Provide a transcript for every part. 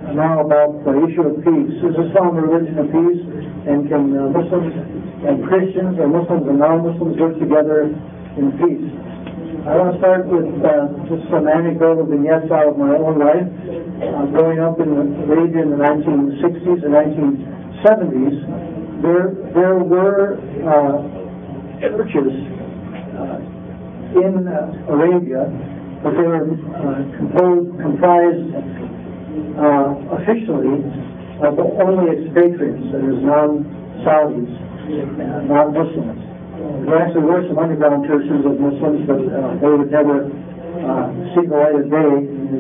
now about the issue of peace. Is Islam a religion of peace? And can Muslims and Christians, or Muslims and non-Muslims, work together in peace? I want to start with just some anecdotal vignettes out of my own life. Growing up in Arabia in the 1960s and 1970s, there were churches in Arabia, but they were comprised officially of only expatriates, that is, non-Saudis, non-Muslims. There actually were some underground churches of Muslims, but they would never see the light of day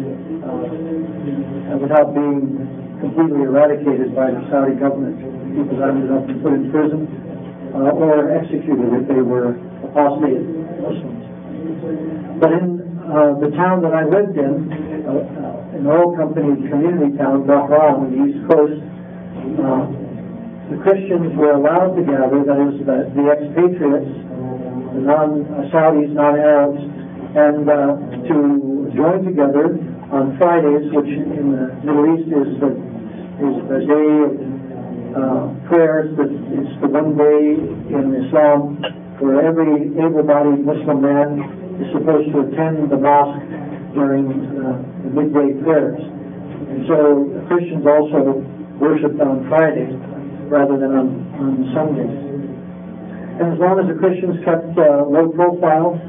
without being completely eradicated by the Saudi government. People ended up put in prison or executed if they were apostate Muslims. But in the town that I lived in, an oil company community town, Bahrain, on the East Coast, the Christians were allowed to gather, that is, the expatriates, the non-Saudis, non-Arabs, and to join together on Fridays, which in the Middle East is the day of prayers. It's the one day in Islam where every able-bodied Muslim man is supposed to attend the mosque during the midday prayers. And so Christians also worshipped on Friday rather than on Sundays. And as long as the Christians kept low profile,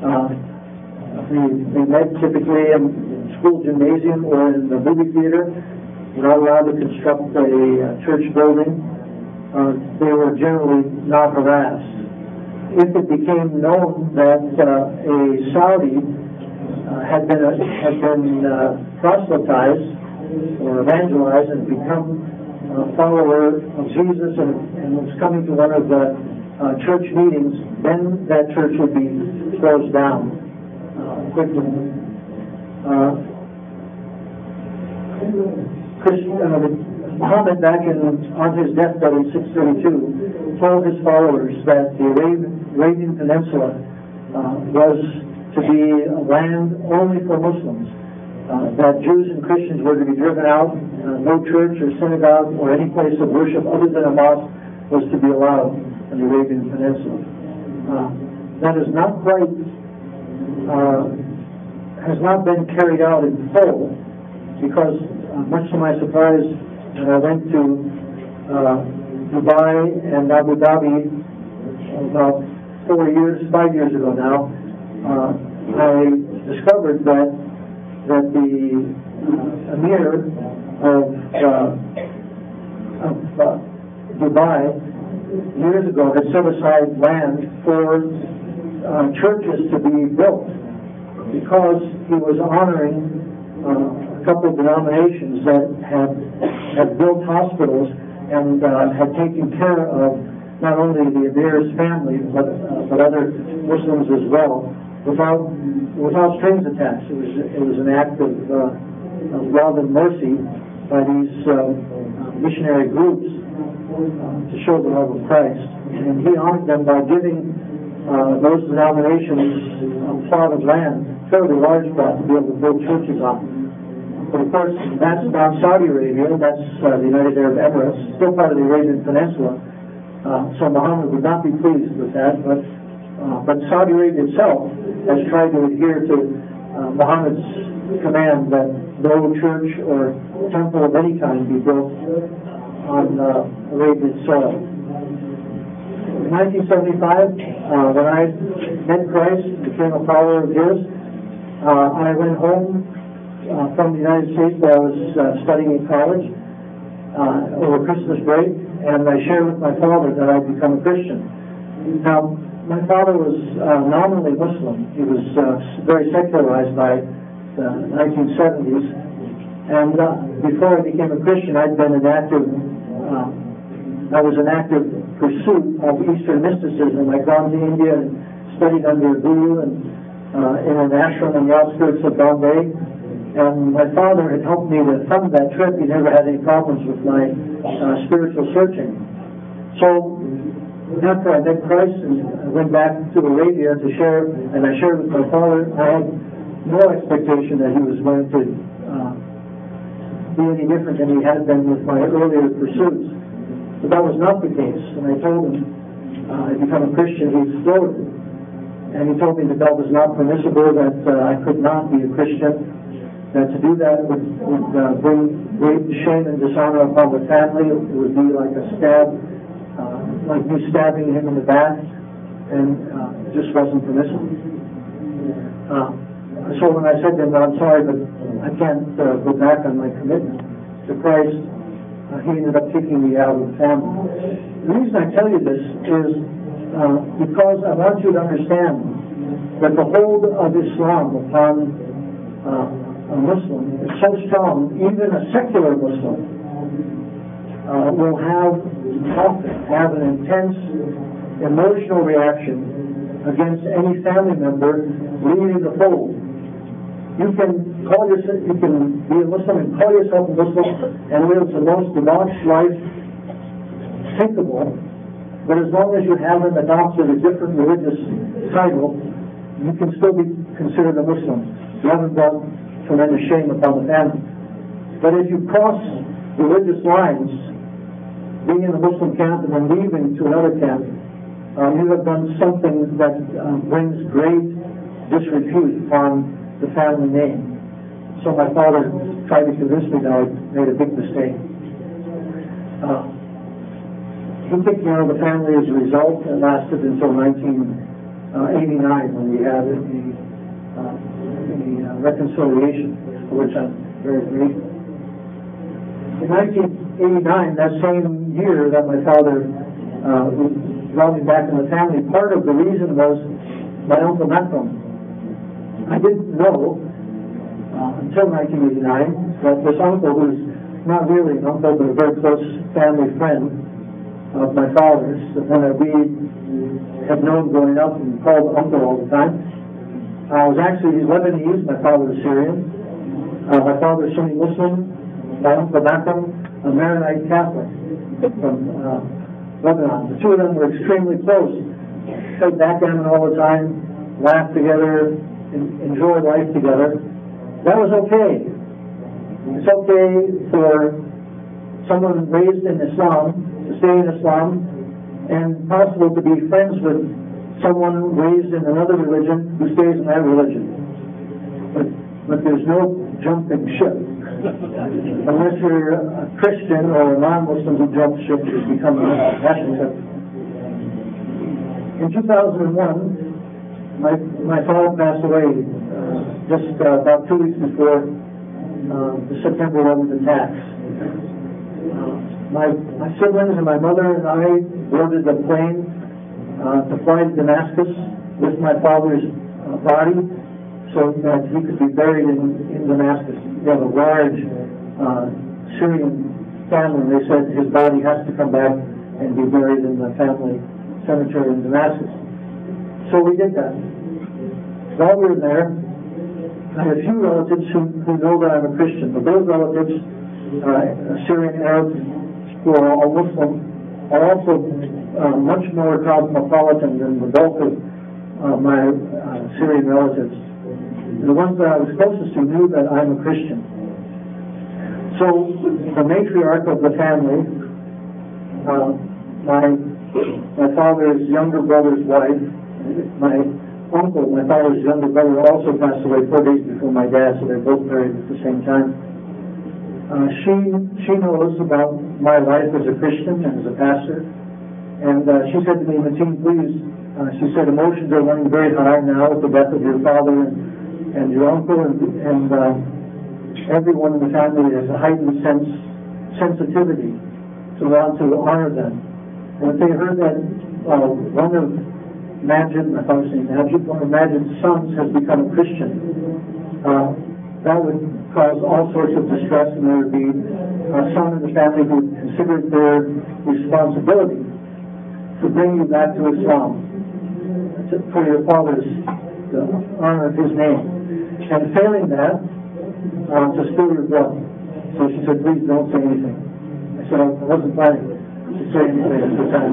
they met typically in school gymnasium or in the movie theater. Were not allowed to construct a church building. They were generally not harassed. If it became known that a Saudi had been proselytized or evangelized and become a follower of Jesus and was coming to one of the church meetings, then that church would be closed down quickly. Muhammad, back on his deathbed in 632, told his followers that the Arabian Peninsula was to be a land only for Muslims, that Jews and Christians were to be driven out, no church or synagogue or any place of worship other than a mosque was to be allowed in the Arabian Peninsula. That is not quite, has not been carried out in full, because much to my surprise, when I went to Dubai and Abu Dhabi about 5 years ago now, I discovered that the Emir of Dubai years ago had set aside land for churches to be built because he was honoring a couple of denominations that had built hospitals and had taken care of not only the Emir's family but other Muslims as well, without strings attached. It was an act of love and mercy by these missionary groups to show the love of Christ, and he honored them by giving those denominations a plot of land, fairly large plot, to be able to build churches on. But of course, that's not Saudi Arabia, that's the United Arab Emirates, still part of the Arabian Peninsula. So Muhammad would not be pleased with that, but Saudi Arabia itself has tried to adhere to Muhammad's command that no church or temple of any kind be built on Arabian soil. In 1975, when I met Christ, became a follower of his, I went home from the United States where I was studying in college over Christmas break, and I shared with my father that I'd become a Christian. Now, my father was nominally Muslim. He was very secularized by the 1970s, and before I became a Christian, I was in active pursuit of Eastern mysticism. I'd gone to India and studied under a guru and in an ashram on the outskirts of Bombay. And my father had helped me to fund that trip. He never had any problems with my spiritual searching. So after I met Christ and I went back to Arabia to share, and I shared with my father, I had no expectation that he was going to be any different than he had been with my earlier pursuits. But that was not the case. And I told him I'd become a Christian. He exploded. And he told me that was not permissible, that I could not be a Christian, that to do that would bring great shame and dishonor upon the family. It would be like a stab, like me stabbing him in the back, and it just wasn't permissible. So when I said to him, I'm sorry, but I can't go back on my commitment to Christ, he ended up kicking me out of the family. The reason I tell you this is because I want you to understand that the hold of Islam upon a Muslim is so strong, even a secular Muslim will often have an intense emotional reaction against any family member leaving the fold. You can be a Muslim and call yourself a Muslim and live the most debauched life thinkable, but as long as you haven't adopted a different religious title, you can still be considered a Muslim. You haven't brought tremendous shame upon the family. But if you cross religious lines, being in a Muslim camp and then leaving to another camp, you have done something that brings great disrepute upon the family name. So my father tried to convince me that I made a big mistake. He kicked me out of the family as a result. It lasted until 1989 when we had the reconciliation, for which I'm very grateful. In 1989, that same year that my father brought me back in the family, part of the reason was my Uncle Malcolm. I didn't know until 1989 that this uncle, who's not really an uncle but a very close family friend of my father's, the one that we had known growing up and called uncle all the time, was actually Lebanese. My father was Syrian. My father was Sunni Muslim. My Uncle Malcolm, a Maronite Catholic from Lebanon. The two of them were extremely close. Played backgammon all the time, laughed together, enjoy life together. That was okay. It's okay for someone raised in Islam to stay in Islam, and possible to be friends with someone raised in another religion who stays in that religion. But there's no jumping ship. Unless you're a Christian or a non-Muslim who jumps ship, you become a Catholic. In 2001, my father passed away just about 2 weeks before the September 11th attacks. My siblings and my mother and I boarded a plane to fly to Damascus with my father's body so that he could be buried in Damascus. We have a large Syrian family, and they said his body has to come back and be buried in the family cemetery in Damascus. So we did that. While we were there, I have a few relatives who know that I'm a Christian, but those relatives, Syrian Arabs who are all Muslim, are also much more cosmopolitan than the bulk of my Syrian relatives. The ones that I was closest to knew that I'm a Christian. So the matriarch of the family, my father's younger brother's wife, my uncle, my father's younger brother, also passed away 4 days before my dad, so they're both married at the same time. She knows about my life as a Christian and as a pastor, and she said to me, Mateen, please, she said, emotions are running very high now with the death of your father and your uncle, and everyone in the family has a heightened sensitivity to want to honor them. And if they heard that one of Majid's sons has become a Christian, that would cause all sorts of distress, and there would be some in the family who would consider it their responsibility to bring you back to Islam, for your father's honor of his name. And failing that, to spill your blood. So she said, please don't say anything. I said, I wasn't planning to say anything at the time.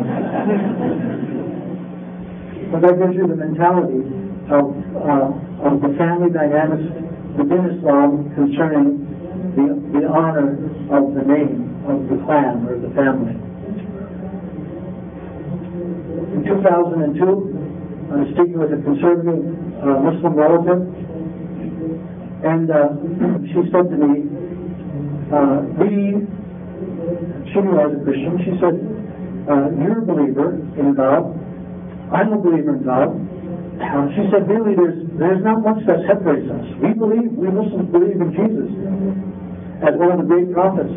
But that gives you the mentality of the family dynamics within Islam concerning the honor of the name of the clan or the family. In 2002, I was speaking with a conservative Muslim relative, and she said to me, she knew I was a Christian. She said, you're a believer in God. I'm a believer in God. She said, really, there's not much that separates us. We Muslims believe in Jesus as one of the great prophets.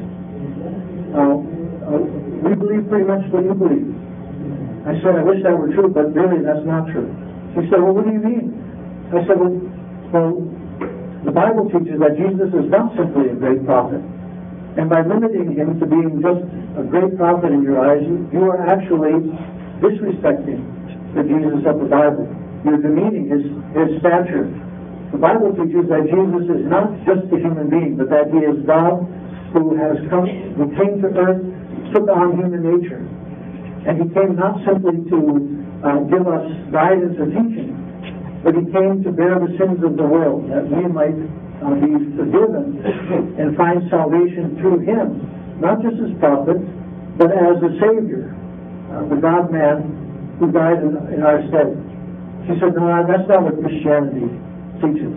We believe pretty much what you believe. I said, I wish that were true, but really that's not true. She said, well, what do you mean? I said, well, the Bible teaches that Jesus is not simply a great prophet. And by limiting him to being just a great prophet in your eyes, you are actually disrespecting the Jesus of the Bible. You're demeaning his stature. The Bible teaches that Jesus is not just a human being, but that he is God who came to earth, took on human nature. And he came not simply to give us guidance or teaching, but he came to bear the sins of the world, that we might be forgiven and find salvation through him, not just as prophet, but as the Savior, the God-man who died in our stead. She said, no, that's not what Christianity teaches.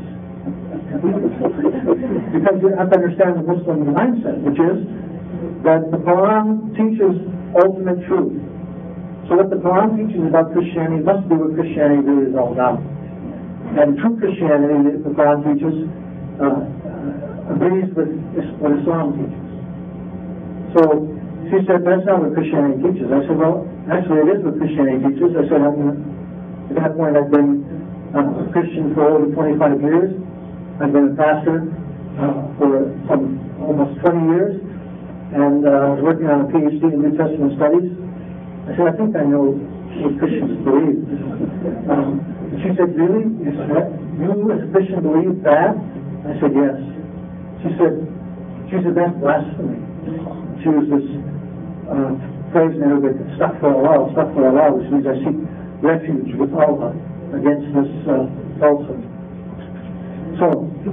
Because you have to understand the Muslim mindset, which is that the Quran teaches ultimate truth. So what the Quran teaches about Christianity must be what Christianity really is all about. And true Christianity, the Quran teaches, agrees with what Islam teaches. So she said, that's not what Christianity teaches. I said, well, actually it is what Christianity teaches. I said, at that point I've been a Christian for over 25 years. I've been a pastor for almost 20 years, and I was working on a PhD in New Testament studies. I said, I think I know what Christians believe. She said, really? You as a Christian believe that? I said, yes. She said, that's blasphemy. She used this phrase in Arabic, astaghfirullah, which means I seek refuge with Allah against this falsehood. So,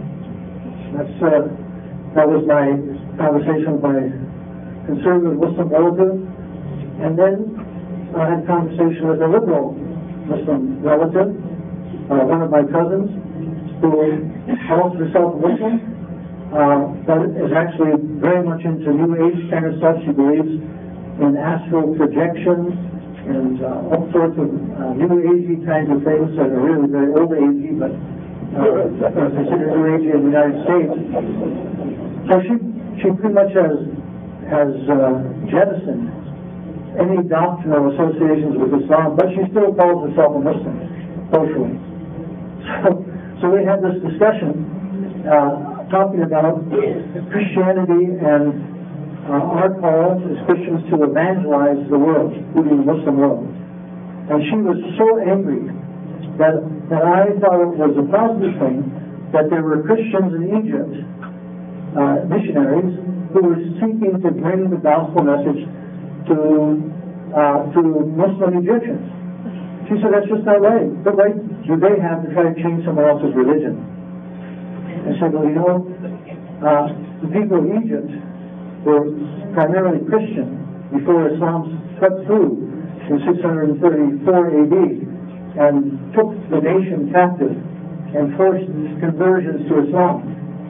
that was my conversation with my conservative Muslim relative. And then I had a conversation with a liberal Muslim relative, one of my cousins, who calls herself a Muslim, but is actually very much into New Age kind of stuff. She believes in astral projection and all sorts of New Agey kinds of things that are really very old agey, but considered New Agey in the United States. So she pretty much has jettisoned any doctrinal associations with Islam, but she still calls herself a Muslim, socially. So we had this discussion talking about Christianity and our call as Christians to evangelize the world, including the Muslim world. And she was so angry that I thought it was a positive thing that there were Christians in Egypt, missionaries, who were seeking to bring the gospel message to Muslim Egyptians. She said, that's just not right. What right do they have to try to change someone else's religion? I said, well, the people of Egypt were primarily Christian before Islam swept through in 634 AD and took the nation captive and forced conversions to Islam.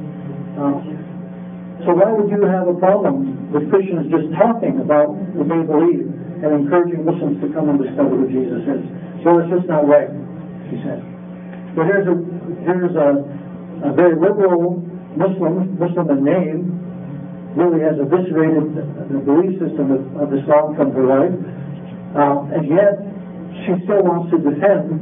So why would you have a problem with Christians just talking about what they believe and encouraging Muslims to come and discover who Jesus is? So it's just not right, she said. But here's a very liberal Muslim in name, really has eviscerated the belief system of Islam from her life, and yet she still wants to defend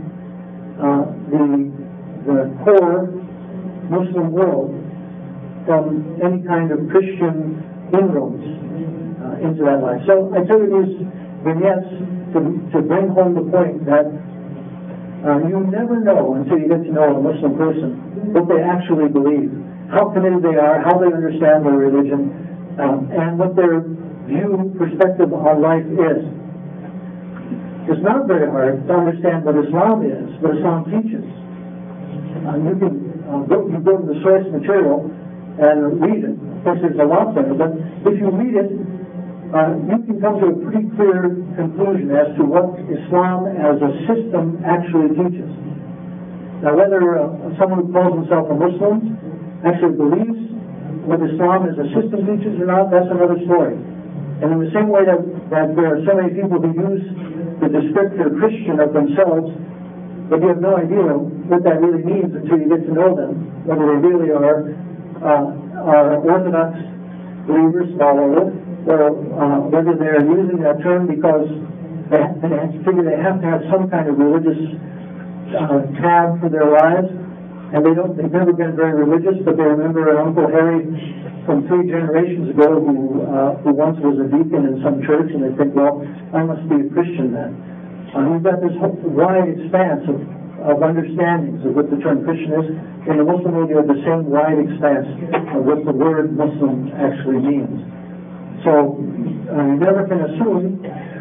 the core Muslim world from any kind of Christian inroads into that life. So I tell you these vignettes to bring home the point that you never know until you get to know a Muslim person what they actually believe, how committed they are, how they understand their religion, and what their perspective on life is. It's not very hard to understand what Islam is, what Islam teaches. You can go to the source material and read it. course, there's a lot there, but if you read it, you can come to a pretty clear conclusion as to what Islam as a system actually teaches. Now, whether someone who calls himself a Muslim actually believes what Islam as a system teaches or not, that's another story. And in the same way that there are so many people who use the descriptor Christian of themselves, but you have no idea what that really means until you get to know them, whether they really are Orthodox believers, or whether they're using that term because they figure they have to have some kind of religious tab for their lives, and they've never been very religious, but they remember an Uncle Harry from 3 generations ago who once was a deacon in some church, and they think, well, I must be a Christian then. We've got this wide expanse of understandings of what the term Christian is. In the Muslim world, you have the same wide expanse of what the word Muslim actually means. So you never can assume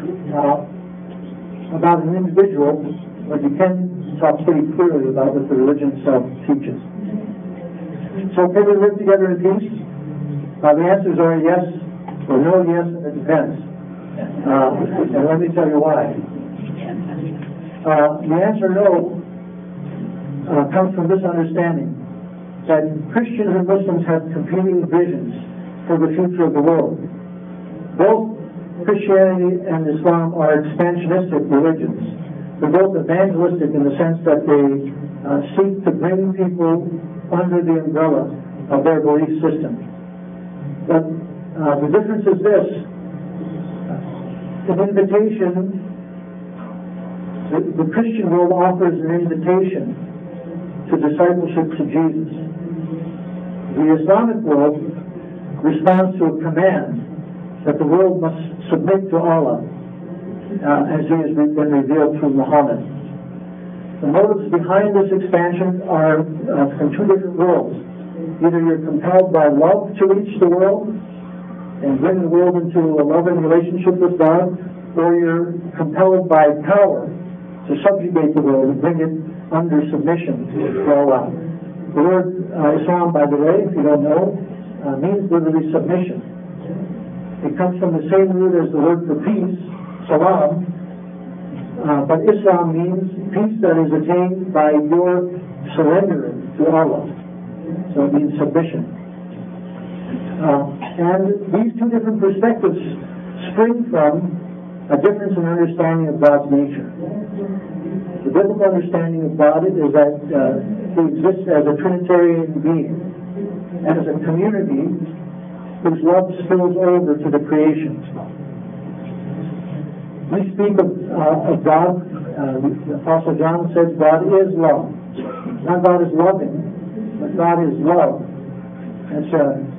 about an individual, but you can talk pretty clearly about what the religion itself teaches. So can we live together in peace? The answers are yes, or no, yes, and it depends. And let me tell you why. The answer no comes from this understanding that Christians and Muslims have competing visions for the future of the world. Both Christianity and Islam are expansionistic religions. They're both evangelistic in the sense that they seek to bring people under the umbrella of their belief system. But the difference is this: an invitation. The Christian world offers an invitation to discipleship to Jesus. The Islamic world responds to a command that the world must submit to Allah as He has been revealed through Muhammad. The motives behind this expansion are from 2 different worlds. Either you're compelled by love to reach the world and bring the world into a loving relationship with God, or you're compelled by power to subjugate the world and bring it under submission to Allah. The word Islam, by the way, if you don't know, means literally submission. It comes from the same root as the word for peace, salam, but Islam means peace that is attained by your surrendering to Allah. So it means submission. And these 2 different perspectives spring from a difference in understanding of God's nature. The biblical understanding of God is that He exists as a Trinitarian being, and as a community whose love spills over to the creation. We speak of God, the Apostle John says God is love. Not God is loving, but God is love. It's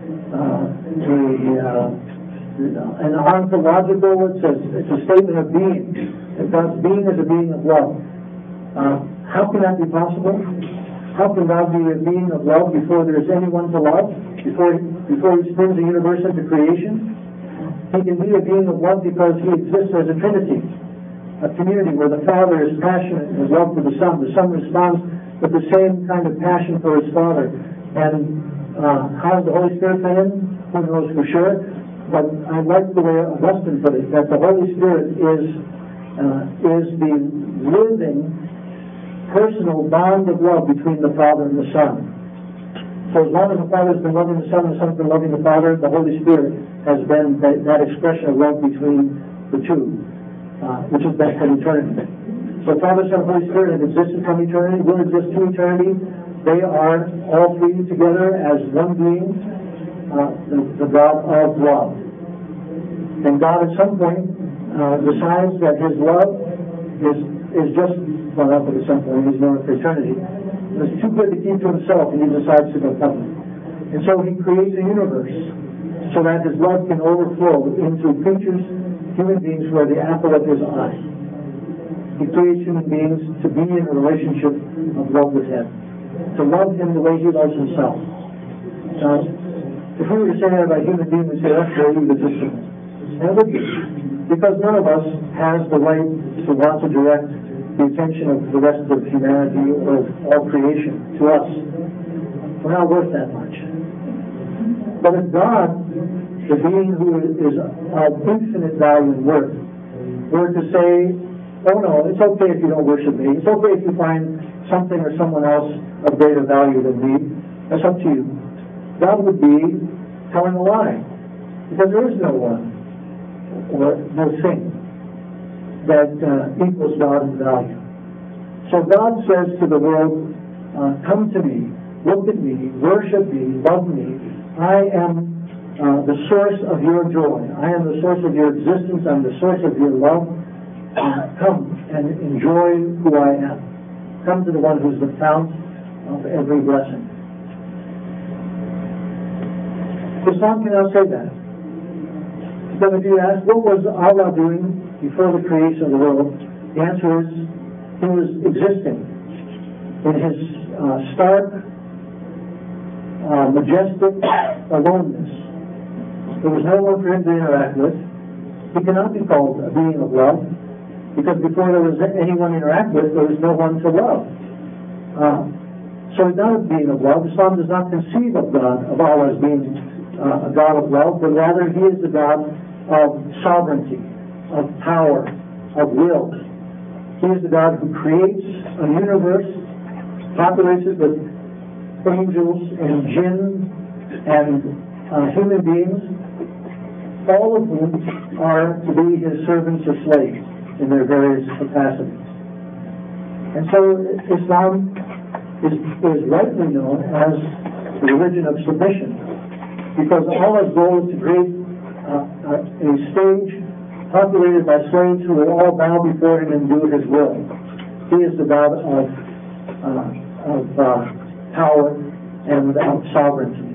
an ontological, it's a statement of being. That God's being is a being of love. How can that be possible? How can God be a being of love before there is anyone to love? Before He spins the universe into creation? He can be a being of love because He exists as a Trinity, a community where the Father is passionate in His love for the Son. The Son responds with the same kind of passion for His Father. And how does the Holy Spirit fit in? Who knows for sure? But I like the way Augustine put it, that the Holy Spirit is the living, personal bond of love between the Father and the Son. So as long as the Father has been loving the Son and the Son has been loving the Father, the Holy Spirit has been that expression of love between the two, which is that from eternity. So Father, Son, and Holy Spirit have existed from eternity, will exist to eternity. They are all 3 together as one being, the God of love. And God at some point decides that His love is just, well, not at some point, He's known it for eternity. It's too good to keep to Himself, and He decides to go public. And so He creates a universe so that His love can overflow into creatures, human beings who are the apple of His eye. He creates human beings to be in a relationship of love with Him, to love Him the way He loves Himself. If we were to say that about human beings, we'd say that's very egotistical. And it would be. Because none of us has the right to want to direct the attention of the rest of humanity or of all creation to us. We're not worth that much. But if God, the being who is of infinite value and worth, were to say, oh no, it's okay if you don't worship me, it's okay if you find something or someone else of greater value than me, that's up to you. God would be telling a lie, because there is no one or no thing that equals God in value. So God says to the world, come to me, look at me, worship me, love me. I am the source of your joy. I am the source of your existence. I'm the source of your love. Come and enjoy who I am. Come to the one who's the fount of every blessing. Islam cannot say that. But if you ask, what was Allah doing before the creation of the world? The answer is, He was existing in His stark, majestic aloneness. There was no one for Him to interact with. He cannot be called a being of love, because before there was anyone to interact with, there was no one to love. So He's not a being of love. Islam does not conceive of God, of Allah as being a God of love, but rather He is the God of sovereignty, of power, of will. He is the God who creates a universe, populates it with angels and jinn and human beings, all of whom are to be His servants or slaves in their various capacities. And so Islam is rightly known as the religion of submission, because Allah's goal is to create a stage populated by slaves who will all bow before Him and do His will. He is the God of power and without sovereignty.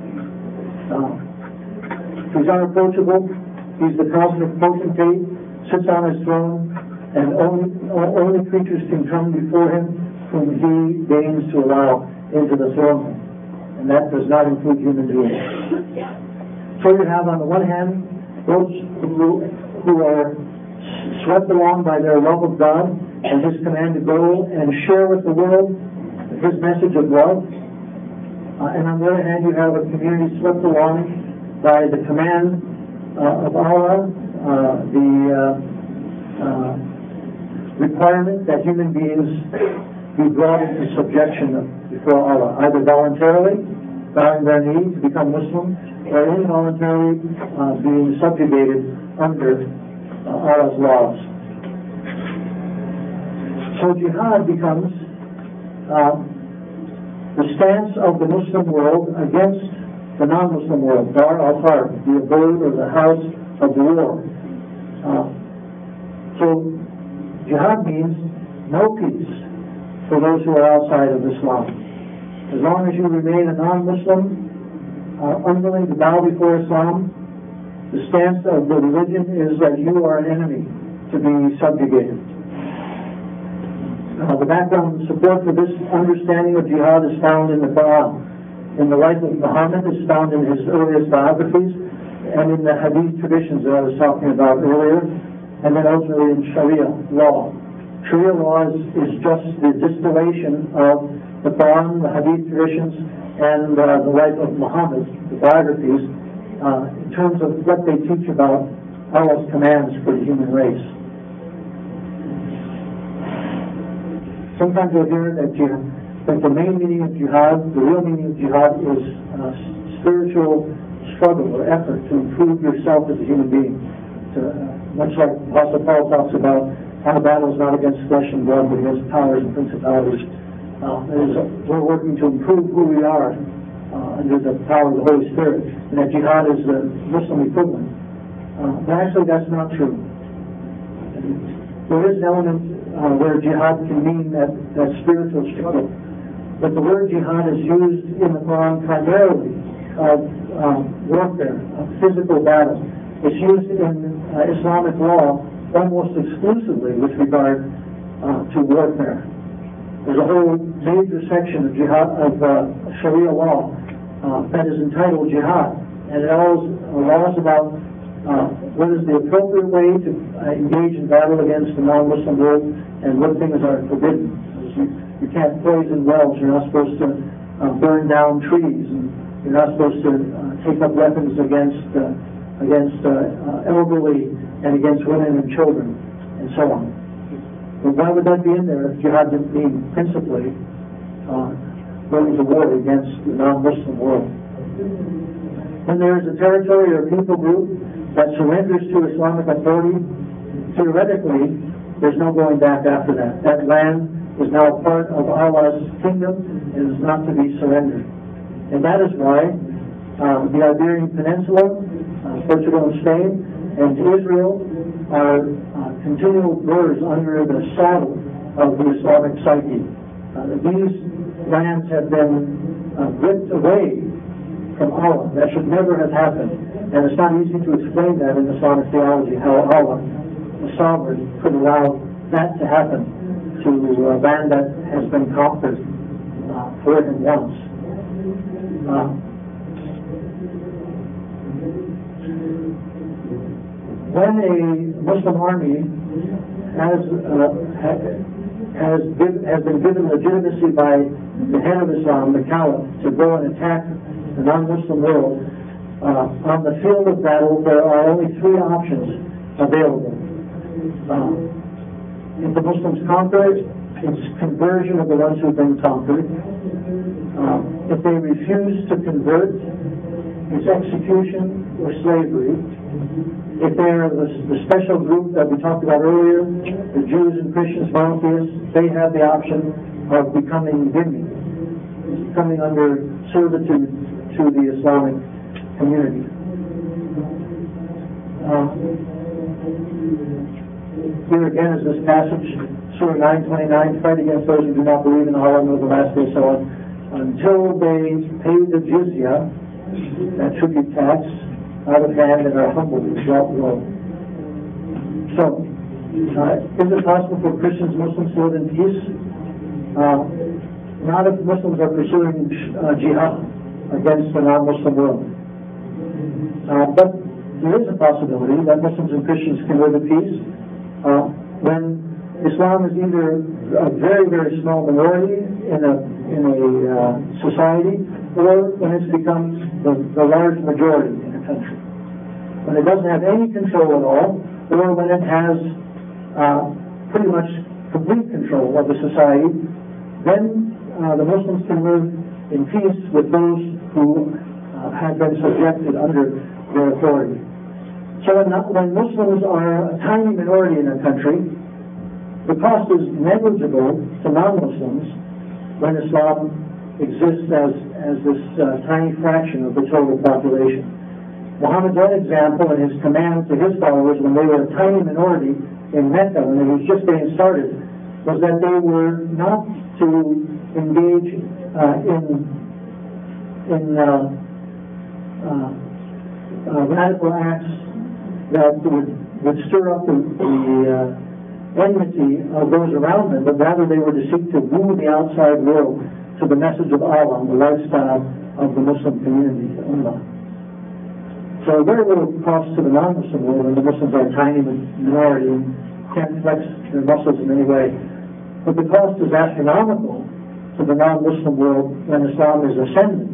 He's unapproachable. He's the cosmic potentate, sits on His throne, and only creatures can come before Him whom He deigns to allow into the throne. And that does not include human beings. So you have, on the one hand, those who are swept along by their love of God and His command to go and share with the world His message of love. And on the other hand, you have a community swept along by the command of Allah, the requirement that human beings be brought into subjection before Allah, either voluntarily, bowing their knee to become Muslim, or involuntarily being subjugated under Allah's laws. So jihad becomes the stance of the Muslim world against the non-Muslim world, Dar al-Harb, the abode or the house of war. So jihad means no peace for those who are outside of Islam. As long as you remain a non-Muslim, unwilling to bow before Islam, the stance of the religion is that you are an enemy to be subjugated. The background support for this understanding of jihad is found in the Quran. In the life of Muhammad is found in his earliest biographies, and in the Hadith traditions that I was talking about earlier, and then ultimately in Sharia law. Sharia law is just the distillation of the Quran, the Hadith traditions, and the life of Muhammad, the biographies, in terms of what they teach about Allah's commands for the human race. Sometimes you'll hear that the main meaning of jihad, the real meaning of jihad, is spiritual struggle or effort to improve yourself as a human being. Much like Apostle Paul talks about, our battle is not against flesh and blood, but against powers and principalities. We're working to improve who we are under the power of the Holy Spirit, and that jihad is the Muslim equivalent. But actually, that's not true. There is an element where jihad can mean that spiritual struggle, but the word jihad is used in the Quran primarily of warfare, of physical battle. It's used in Islamic law almost exclusively with regard to warfare. There's a whole major section of jihad, of Sharia law, that is entitled jihad, and it allows about what is the appropriate way to engage in battle against the non-Muslim world, and what things are forbidden. You can't poison wells. You're not supposed to burn down trees, and You're not supposed to take up weapons against elderly and against women and children, and so on. But why would that be in there if jihad didn't mean principally going to war against the non-Muslim world? When there is a territory or people group that surrenders to Islamic authority, theoretically, there's no going back after that. That land is now part of Allah's kingdom and is not to be surrendered. And that is why the Iberian Peninsula, Portugal and Spain, and Israel are continual burrs under the saddle of the Islamic psyche. These lands have been ripped away from Allah. That should never have happened. And it's not easy to explain that in Islamic theology, how Allah, the sovereign, could allow that to happen to a land that has been conquered for him once. When a Muslim army has been given legitimacy by the head of Islam, the Caliph, to go and attack the non-Muslim world, on the field of battle there are only three options available. If the Muslims conquer, it's conversion of the ones who've been conquered. If they refuse to convert, it's execution or slavery. If they're the special group that we talked about earlier, the Jews and Christians, monotheists, they have the option of becoming dhimmi, coming under servitude to the Islamic community. Here again is this passage, Surah 9:29, fight against those who do not believe in Allah nor the last day, so on, until they pay the jizya, that tribute tax, out of hand and are humble without woe. So, is it possible for Christians, Muslims to live in peace? Not if Muslims are pursuing jihad against the non-Muslim world. But there is a possibility that Muslims and Christians can live in peace when Islam is either a very, very small minority in a society, or when it's become the large majority in a country. When it doesn't have any control at all, or when it has pretty much complete control of the society, then the Muslims can live in peace with those who have been subjected under their authority. So when Muslims are a tiny minority in a country, the cost is negligible to non-Muslims when Islam exists as this tiny fraction of the total population. Muhammad's own example and his command to his followers when they were a tiny minority in Mecca, when it was just getting started, was that they were not to engage in radical acts that would stir up the enmity of those around them, but rather they were to seek to woo the outside world to the message of Allah and the lifestyle of the Muslim community, Ummah. So very little cost to the non-Muslim world when the Muslims are a tiny minority and can't flex their muscles in any way. But the cost is astronomical to the non-Muslim world when Islam is ascendant.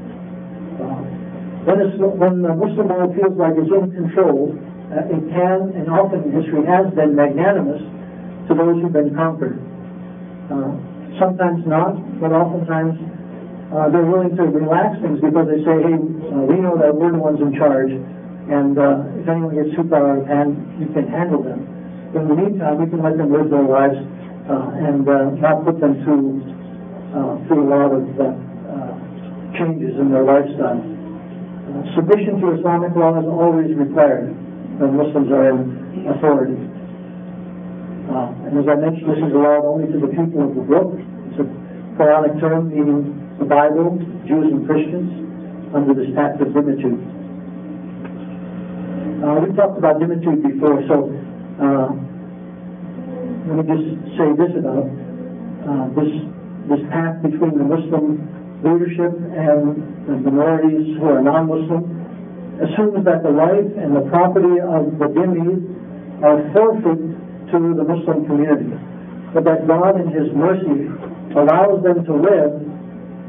When the Muslim world feels like it's in control, it can, and often in history has been, magnanimous to those who've been conquered. Sometimes not, but oftentimes they're willing to relax things because they say, hey, we know that we're the ones in charge, and if anyone gets too far out of hand, you can handle them. But in the meantime, we can let them live their lives and not put them through a lot of changes in their lifestyle. Submission to Islamic law is always required when Muslims are in authority. And as I mentioned, this is allowed only to the people of the book. It's a Quranic term meaning the Bible, Jews and Christians, under this act of dimitude. We talked about dimitude before, so let me just say this about this pact between the Muslim leadership and the minorities who are non-Muslim assumes that the life and the property of the dhimmis are forfeit to the Muslim community, but that God in His mercy allows them to live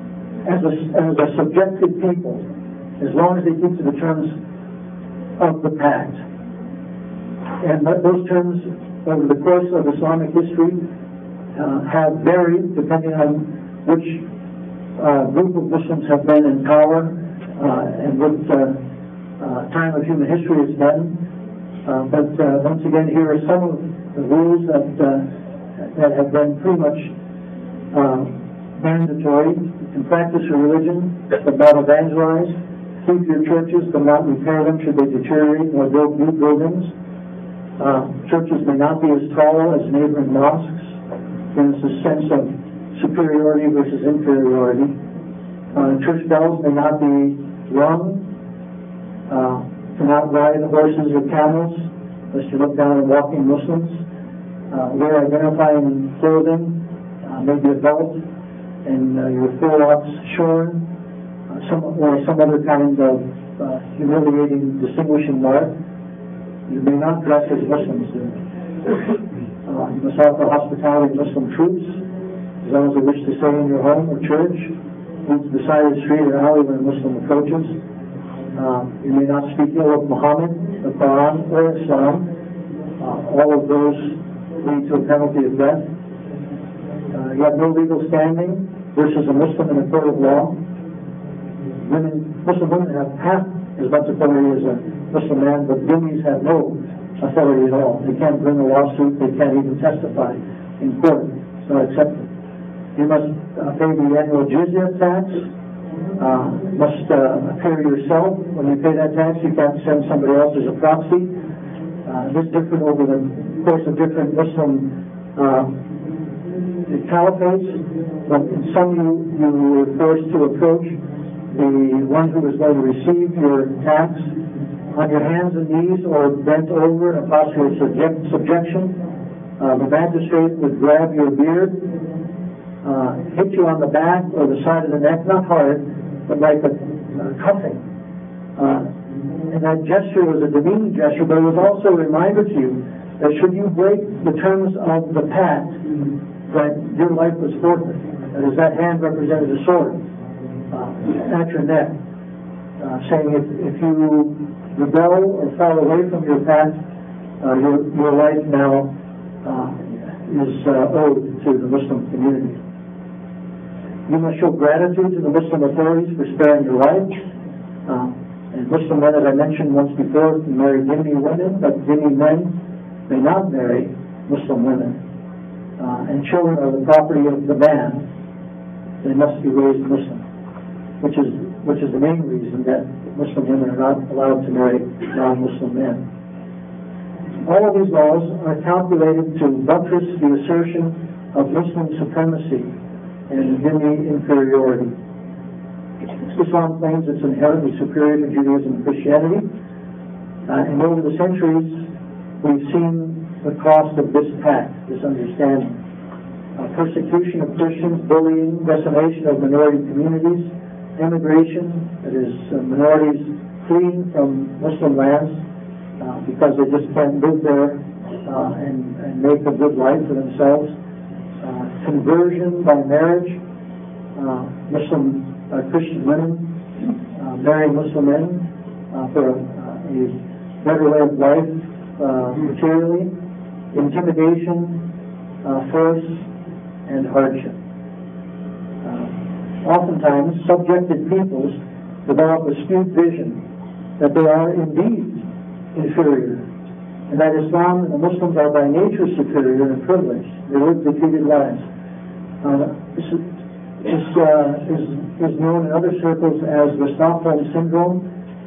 as a subjected people, as long as they keep to the terms of the pact. And those terms, over the course of Islamic history, have varied depending on which group of Muslims have been in power and what time of human history it's been. But once again, here are some of the rules that have been pretty much mandatory. You can practice your religion, but not evangelize. Keep your churches, but not repair them should they deteriorate, nor build new buildings. Churches may not be as tall as neighboring mosques. There's a sense of superiority versus inferiority. Church bells may not be rung. Cannot ride horses or camels, lest you look down on walking Muslims. Wear identifying clothing, maybe a belt, and your forelocks shorn, or some other kind of humiliating, distinguishing mark. You may not dress as Muslims do. You must offer hospitality to Muslim troops, as long as they wish to stay in your home or church. Move to the side of the street or alley when a Muslim approaches. You may not speak ill of Muhammad, the Quran, or Islam. All of those lead to a penalty of death. You have no legal standing versus a Muslim in a court of law. Muslim women have half as much authority as a Muslim man, but dhimmis have no authority at all. They can't bring a lawsuit. They can't even testify in court. It's not accepted. You must pay the annual jizya tax. Must appear yourself. When you pay that tax, you can't send somebody else as a proxy. This is different over the course of different Muslim caliphates. But in some you were forced to approach the one who was going to receive your tax on your hands and knees or bent over in a posture of subjection. The magistrate would grab your beard, hit you on the back or the side of the neck, not hard, but like a cuffing. And that gesture was a demeaning gesture, but it was also a reminder to you that should you break the terms of the pact, that your life was forfeit. That is, that hand represented a sword at your neck, saying if you rebel or fall away from your pact, your life now is owed to the Muslim community. You must show gratitude to the Muslim authorities for sparing your life. And Muslim men, as I mentioned once before, can marry dhimmi women, but dhimmi men may not marry Muslim women. And children are the property of the man. They must be raised Muslim, which is the main reason that Muslim women are not allowed to marry non-Muslim men. All of these laws are calculated to buttress the assertion of Muslim supremacy and dhimmi inferiority. Islam claims it's inherently superior to Judaism and Christianity, and over the centuries we've seen the cost of this pact, this understanding. Persecution of Christians, bullying, decimation of minority communities, immigration, that is, minorities fleeing from Muslim lands because they just can't live there and make a good life for themselves. Conversion by marriage, Christian women marrying Muslim men for a better way of life materially, intimidation, force, and hardship. Oftentimes, subjected peoples develop a skewed vision that they are indeed inferior, and that Islam and the Muslims are by nature superior and privileged. They live defeated lives. This is known in other circles as the Stockholm Syndrome.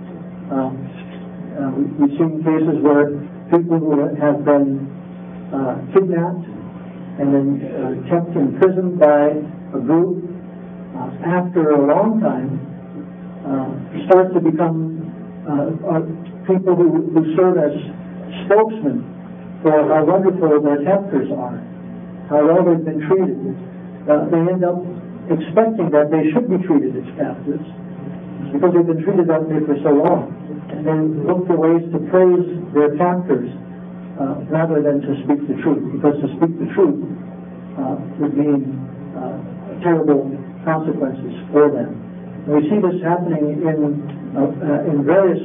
We've seen cases where people who have been kidnapped and then kept imprisoned by a group, after a long time, start to become people who serve as spokesmen for how wonderful their captors are, how well they've been treated. They end up expecting that they should be treated as captives because they've been treated that way for so long. And they look for ways to praise their captors rather than to speak the truth, because to speak the truth would mean terrible consequences for them. And we see this happening in various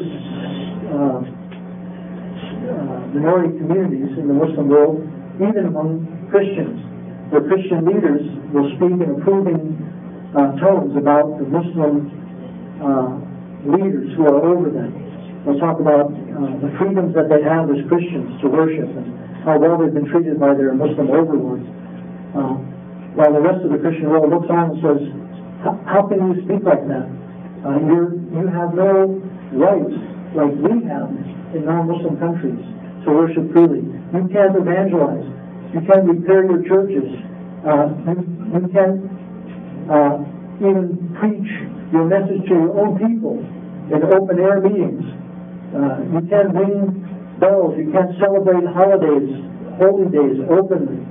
minority communities in the Muslim world, even among Christians, where Christian leaders will speak in approving tones about the Muslim leaders who are over them. They'll talk about the freedoms that they have as Christians to worship and how well they've been treated by their Muslim overlords. While the rest of the Christian world looks on and says, how can you speak like that? You have no rights like we have in non-Muslim countries to worship freely. You can't evangelize. You can't repair your churches. You can't even preach your message to your own people in open-air meetings. You can't ring bells. You can't celebrate holidays, holy days openly.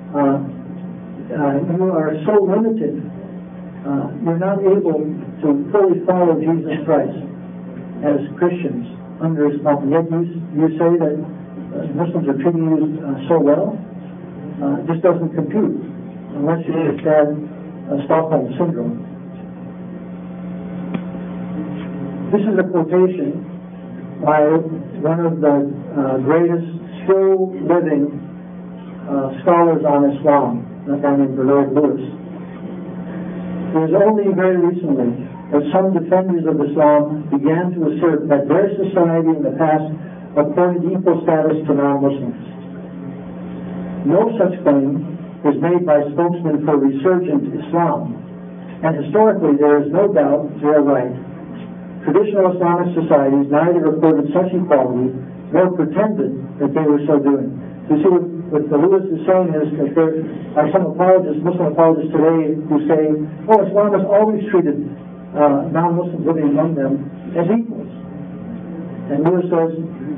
You are so limited. You're not able to fully follow Jesus Christ as Christians under Islam. And yet you say that Muslims are treating you so well. It just doesn't compute unless you understand Stockholm Syndrome. This is a quotation by one of the greatest still living scholars on Islam, a guy named Bernard Lewis. It was only very recently that some defenders of Islam began to assert that their society in the past accorded equal status to non-Muslims. No such claim is made by spokesmen for resurgent Islam, and historically there is no doubt they are right. Traditional Islamic societies neither recorded such equality nor pretended that they were so doing. You see, what the Lewis is saying is that there are some apologists, Muslim apologists today, who say, oh, Islam has always treated non-Muslims living among them as equals. And Lewis says,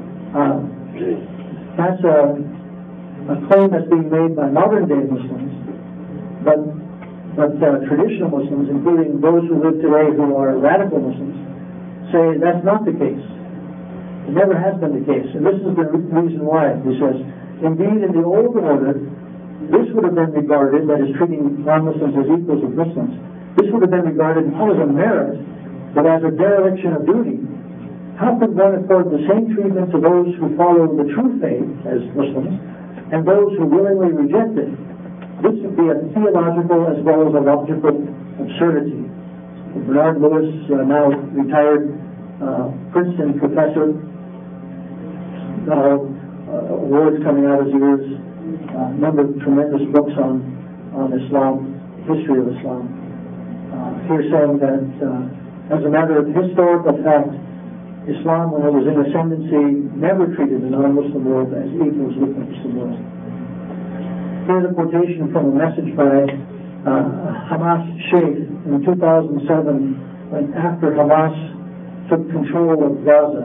that's a claim that's being made by modern-day Muslims, but traditional Muslims, including those who live today who are radical Muslims, say that's not the case. It never has been the case. And this is the reason why. He says, indeed, in the old order, this would have been regarded, that is, treating non-Muslims as equals of Muslims, this would have been regarded not as a merit, but as a dereliction of duty. How could one accord the same treatment to those who follow the true faith as Muslims and those who willingly reject it? This would be a theological as well as a logical absurdity. Bernard Lewis, now retired Princeton professor, awards coming out of his ears, a number of tremendous books on Islam, history of Islam. Here saying that, as a matter of historical fact, Islam, when it was in ascendancy, never treated the non-Muslim world as equals with the Muslim world. Here's a quotation from a message by Hamas Sheikh in 2007, when after Hamas took control of Gaza,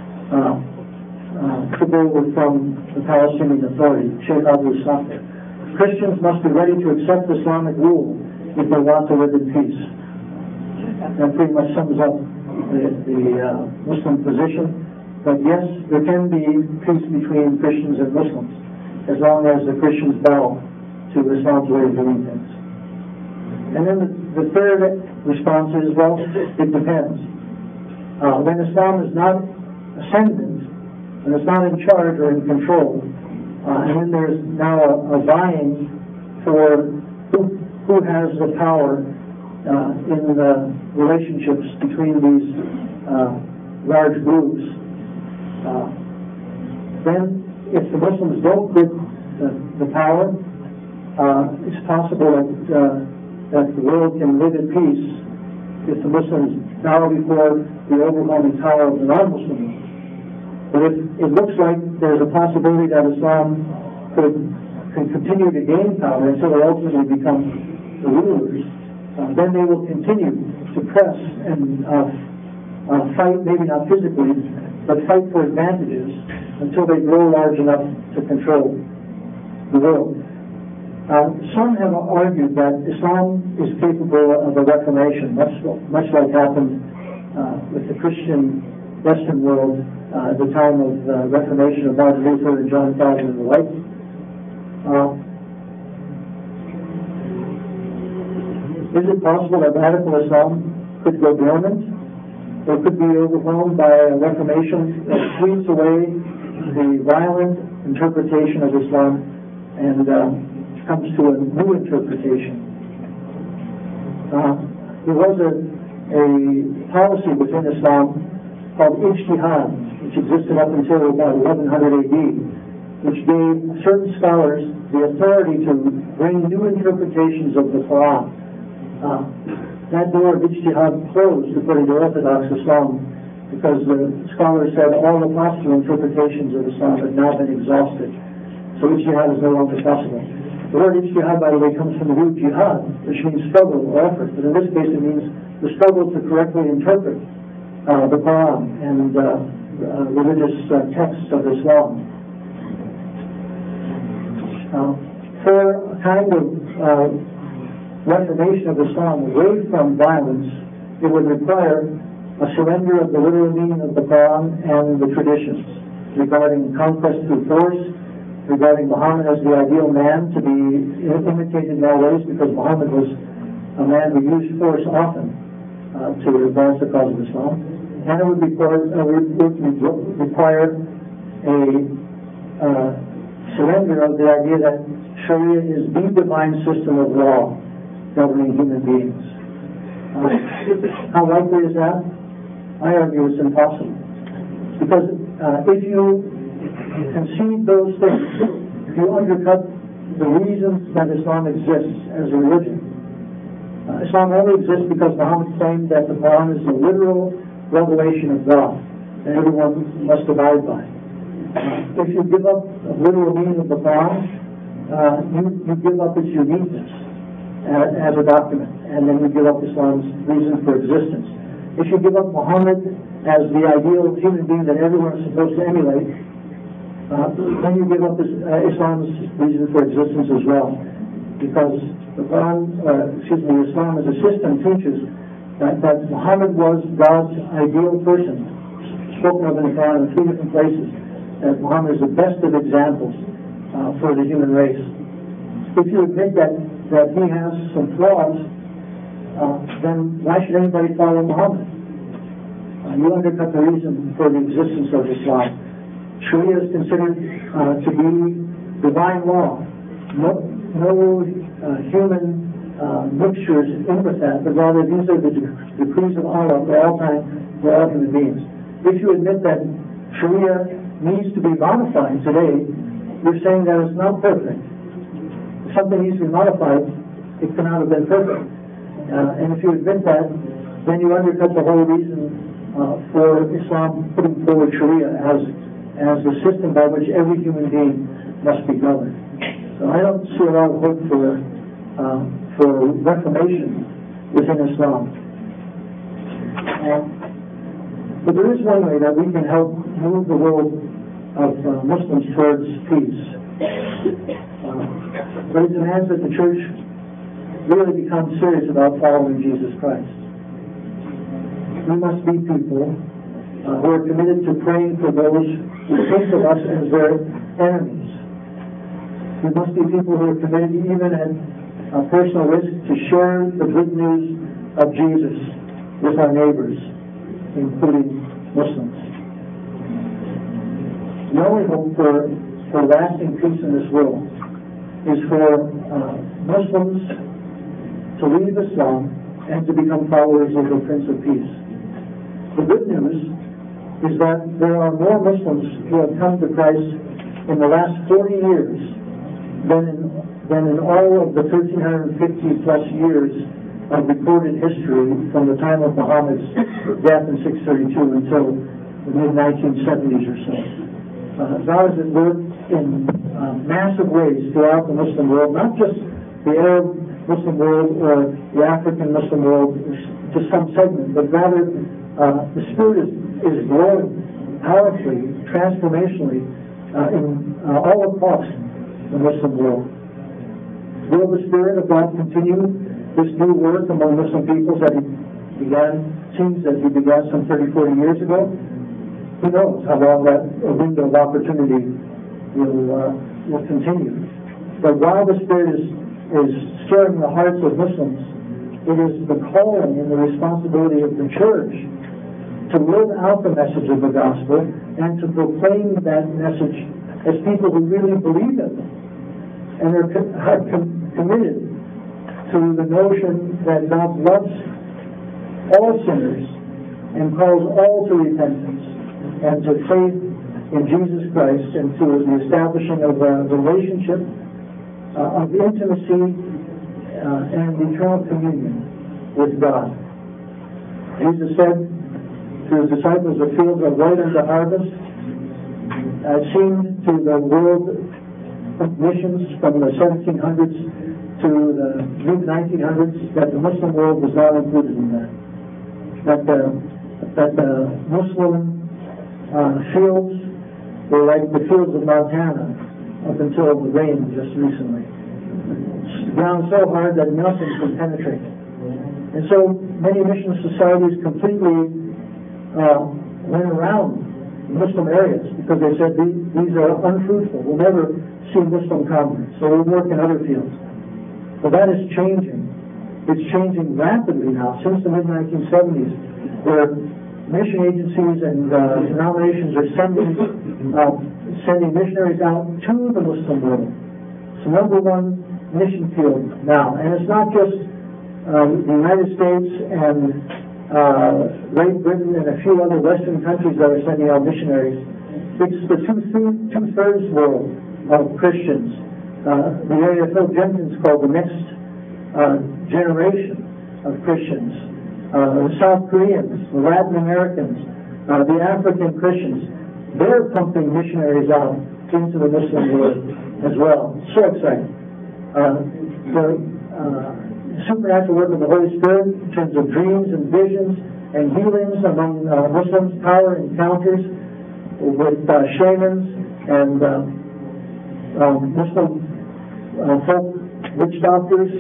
took over from the Palestinian Authority, Sheikh Abu Safir. Christians must be ready to accept Islamic rule if they want to live in peace. That pretty much sums up the Muslim position. But yes, there can be peace between Christians and Muslims, as long as the Christians bow to Islam's way of doing things. And then the third response is, well, it depends. When Islam is not ascendant, and it's not in charge or in control, and then there's now a vying for who has the power in the relationships between these large groups, then if the Muslims don't get the power, it's possible that the world can live in peace if the Muslims bow before the overwhelming power of the non-Muslim world. But if it looks like there's a possibility that Islam can continue to gain power until they ultimately become the rulers, then they will continue to press and fight, maybe not physically, but fight for advantages until they grow large enough to control the world. Some have argued that Islam is capable of a reformation, much like happened with the Christian Western world at the time of the Reformation of Martin Luther and John Calvin and the like. Is it possible that radical Islam could go dormant, or could be overwhelmed by a reformation that sweeps away the violent interpretation of Islam and comes to a new interpretation? There was a policy within Islam called ijtihad, which existed up until about 1100 AD, which gave certain scholars the authority to bring new interpretations of the Quran. That door of ijtihad closed according to Orthodox Islam because the scholars said all the possible interpretations of Islam had now been exhausted. So ijtihad is no longer possible. The word ijtihad, by the way, comes from the root jihad, which means struggle or effort. But in this case, it means the struggle to correctly interpret the Quran and religious texts of Islam. For a kind of reformation of Islam away from violence, it would require a surrender of the literal meaning of the Quran and the traditions regarding conquest through force, regarding Muhammad as the ideal man to be imitated in all ways, because Muhammad was a man who used force often to advance the cause of Islam. And it would require a surrender of the idea that Sharia is the divine system of law governing human beings. How likely is that? I argue it's impossible. Because if you concede those things, if you undercut the reasons that Islam exists as a religion, Islam only exists because Muhammad claimed that the Quran is the literal revelation of God that everyone must abide by. If you give up the literal meaning of the Quran, you give up its uniqueness as a document, and then you give up Islam's reason for existence. If you give up Muhammad as the ideal human being that everyone is supposed to emulate, then you give up Islam's reason for existence as well. Because the Quran, Islam as a system teaches that Muhammad was God's ideal person, spoken of in the Quran in 3 different places, that Muhammad is the best of examples for the human race. If you admit that he has some flaws, then why should anybody follow Muhammad? You undercut the reason for the existence of Islam. Sharia is considered to be divine law. No human mixtures in with that, but rather these are the decrees of Allah for all time, for all human beings. If you admit that Sharia needs to be modified today, you're saying that it's not perfect. If something needs to be modified, it cannot have been perfect. And if you admit that, then you undercut the whole reason for Islam putting forward Sharia as the system by which every human being must be governed. So I don't see a lot of hope for reformation within Islam. But there is one way that we can help move the world of Muslims towards peace. But it demands that the church really become serious about following Jesus Christ. We must be people who are committed to praying for those who think of us as their enemies. We must be people who are committed, even at personal risk, to share the good news of Jesus with our neighbors, including Muslims. The only hope for lasting peace in this world is for Muslims to leave Islam and to become followers of the Prince of Peace. The good news is that there are more Muslims who have come to Christ in the last 40 years than in all of the 1,350 plus years of recorded history from the time of Muhammad's death in 632 until the mid-1970s or so. God is at work in massive ways throughout the Muslim world, not just the Arab Muslim world or the African Muslim world to some segment, but rather the Spirit is growing powerfully, transformationally in all across the Muslim world. Will the Spirit of God continue this new work among Muslim peoples that he began some 30, 40 years ago? Who knows how long that window of opportunity will continue. But while the Spirit is stirring the hearts of Muslims it is the calling and the responsibility of the church to live out the message of the gospel and to proclaim that message as people who really believe it and are committed to the notion that God loves all sinners and calls all to repentance and to faith in Jesus Christ and to the establishing of a relationship of intimacy and eternal communion with God. Jesus said to his disciples, the fields are white unto harvest. It seemed to the world missions from the 1700s to the mid-1900s that the Muslim world was not included in that. That the Muslim fields were like the fields of Montana up until the rain just recently. It's ground so hard that nothing can penetrate. And so many mission societies completely went around Muslim areas because they said these are unfruitful. We'll never see Muslim converts, so we'll work in other fields. But that is changing. It's changing rapidly now. Since the mid-1970s, where mission agencies and denominations are sending missionaries out to the Muslim world. It's the number one mission field now. And it's not just the United States and Great Britain and a few other Western countries that are sending out missionaries. It's the two-thirds world of Christians. The area Phil Jenkins called the next generation of Christians. The South Koreans, the Latin Americans, the African Christians, they're pumping missionaries out into the Muslim world as well. So exciting. The supernatural work of the Holy Spirit in terms of dreams and visions and healings among Muslims, power encounters with shamans and Muslim folk witch doctors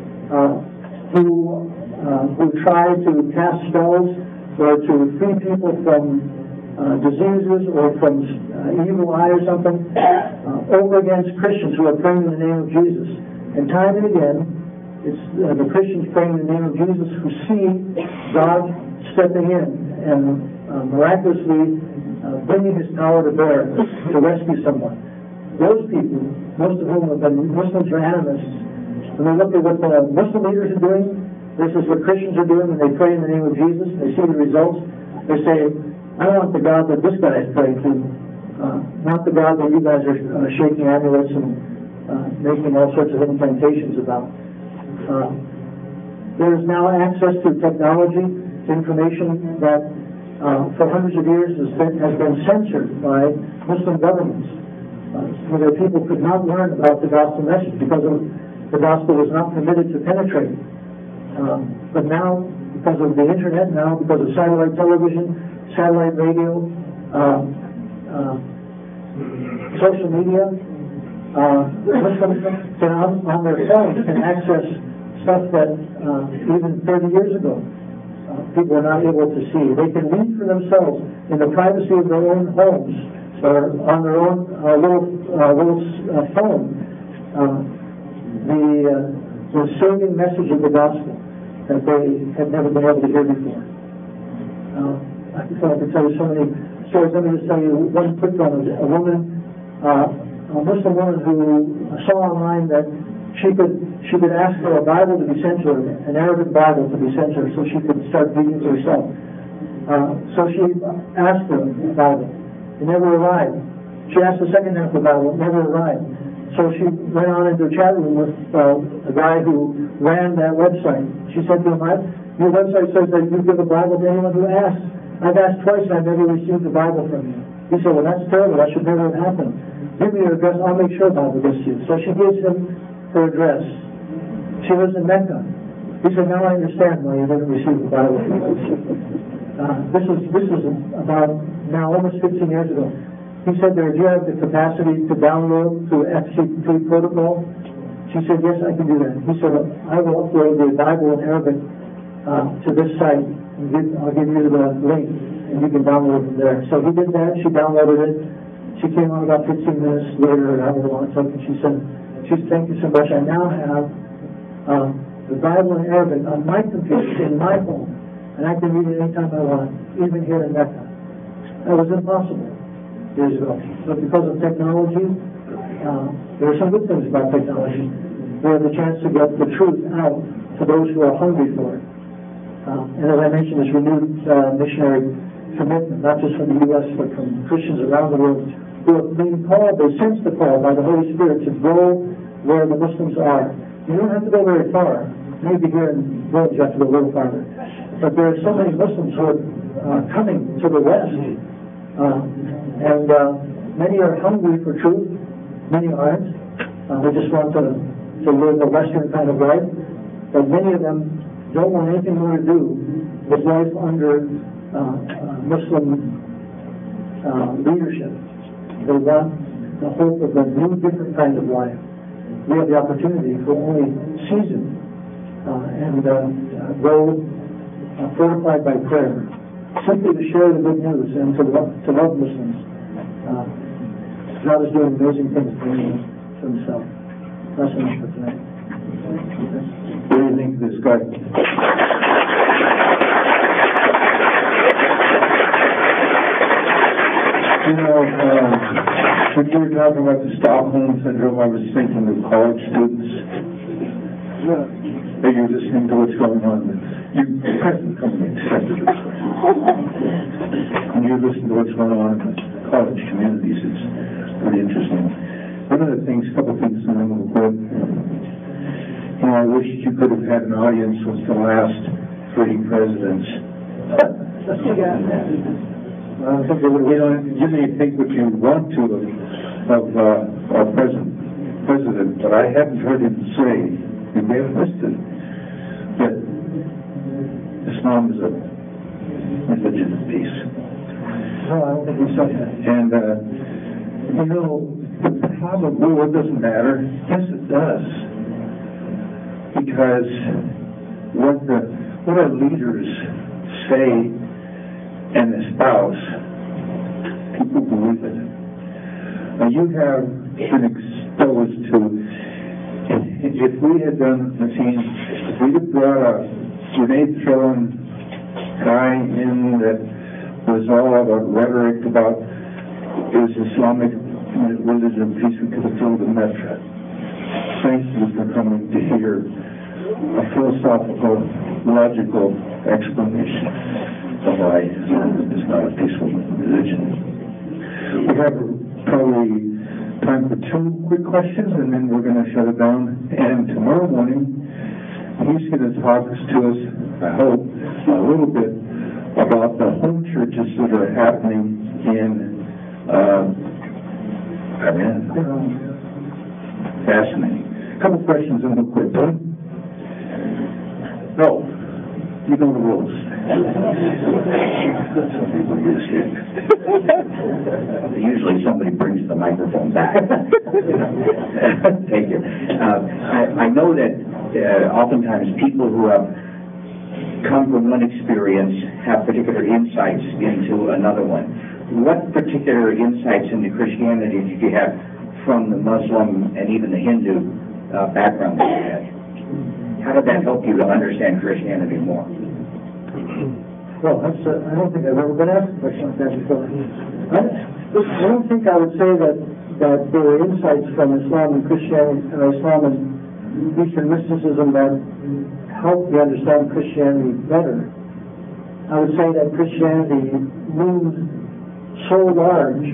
who try to cast spells or to free people from diseases or from evil eye or something over against Christians who are praying in the name of Jesus. And time and again, it's the Christians praying in the name of Jesus who see God stepping in and miraculously bringing His power to bear to rescue someone. Those people, most of whom have been Muslims or animists, when they look at what the Muslim leaders are doing versus what Christians are doing when they pray in the name of Jesus, they see the results, they say, I want the God that this guy is praying to, not the God that you guys are shaking amulets and making all sorts of incantations about. There is now access to technology, to information that for hundreds of years has been censored by Muslim governments, where people could not learn about the gospel message because the gospel was not permitted to penetrate. But now, because of the internet, now because of satellite television, satellite radio, social media, Muslims on their phones can access stuff that even 30 years ago people were not able to see. They can read for themselves in the privacy of their own homes or on their own little phone the saving message of the gospel that they had never been able to hear before. I could tell you so many stories. Let me just tell you one quick one. A woman, a Muslim woman who saw online that she could ask for a Bible to be sent to her, an Arabic Bible to be sent to her, so she could start reading to herself. So she asked for a Bible. It never arrived. She asked the second half of the Bible. It never arrived. So she went on into a chat room with a guy who ran that website. She said to him, your website says that you give a Bible to anyone who asks. I've asked twice and I've never received a Bible from you. He said, well, that's terrible. That should never have happened. Give me your address. I'll make sure a Bible gets to you. So she gives him her address. She lives in Mecca. He said, now I understand why you didn't receive the Bible. This is about now almost 15 years ago. He said, do you have the capacity to download through FTP protocol? She said, yes, I can do that. He said, I will upload the Bible in Arabic to this site. I'll give you the link, and you can download it there. So he did that. She downloaded it. She came on about 15 minutes later, however long it took, and she said, thank you so much. I now have the Bible in Arabic on my computer in my home, and I can read it anytime I want, even here in Mecca. That was impossible years ago. But because of technology, there are some good things about technology. We have the chance to get the truth out to those who are hungry for it. And as I mentioned, this renewed missionary commitment, not just from the U.S., but from Christians around the world, who have been called, they sense the call by the Holy Spirit to go where the Muslims are. You don't have to go very far. Maybe here in the village you have to go a little farther. But there are so many Muslims who are coming to the West. And many are hungry for truth. Many aren't. They just want to live a Western kind of life. But many of them don't want anything more to do with life under Muslim leadership. They want the hope of a new, different kind of life. We have the opportunity for only season and go fortified by prayer, simply to share the good news and to love Muslims. God is doing amazing things for himself. That's enough for tonight. What do you think of this guy? You know, when you were talking about the Stockholm Syndrome, I was thinking of college students. That you're listening to what's going on. You present company accepted this way. When you listen to what's going on in the college communities, it's pretty interesting. One of the things, a couple things that I'm going to quote. You know, I wish you could have had an audience with the last 30 presidents. You know, you may think what you want to of our president, but I haven't heard him say, you may have missed it, that Islam is a religion of peace. No, I don't think he said that. And, you know, the problem, well, it doesn't matter. Yes, it does. Because what our leaders say and espouse, people believe it. Now, you have been exposed to, if we had done the scene, if we had brought a grenade-throwing guy in that was all about rhetoric about his Islamic religion, peace, we could have filled the metro. Thank you for coming to hear a philosophical, logical explanation of why Islam is not a peaceful religion. We have probably time for 2 quick questions, and then we're going to shut it down. And tomorrow morning, he's going to talk to us, I hope, a little bit about the home churches that are happening in Iran. Fascinating. A couple questions and we'll quit. No. You know the rules. Usually somebody brings the microphone back. Thank you. I know that oftentimes people who have come from one experience have particular insights into another one. What particular insights into Christianity did you have from the Muslim and even the Hindu background that you had? How did that help you to understand Christianity more? Well, I don't think I've ever been asked a question like that before. I don't think I would say that there were insights from Islam and Christianity, Islam and Eastern mysticism that helped me understand Christianity better. I would say that Christianity loomed so large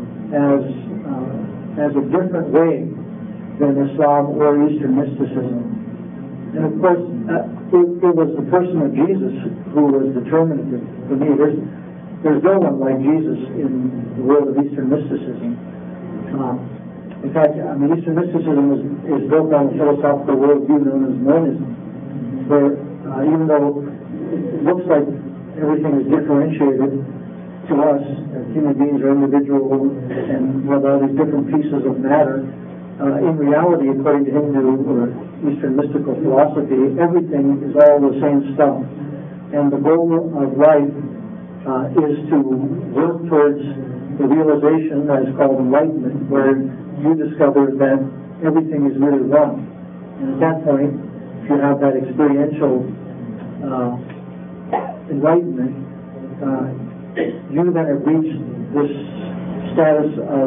as a different way than Islam or Eastern mysticism. And of course, it was the person of Jesus who was determinative for me. There's no one like Jesus in the world of Eastern mysticism. In fact, Eastern mysticism is built on a philosophical worldview known as monism, where even though it looks like everything is differentiated to us as human beings or individuals, and we have all these different pieces of matter, in reality, according to Hindu or Eastern mystical philosophy, everything is all the same stuff. And the goal of life is to work towards the realization that is called enlightenment, where you discover that everything is really one. And at that point, you have that experiential enlightenment, you then have reached this status of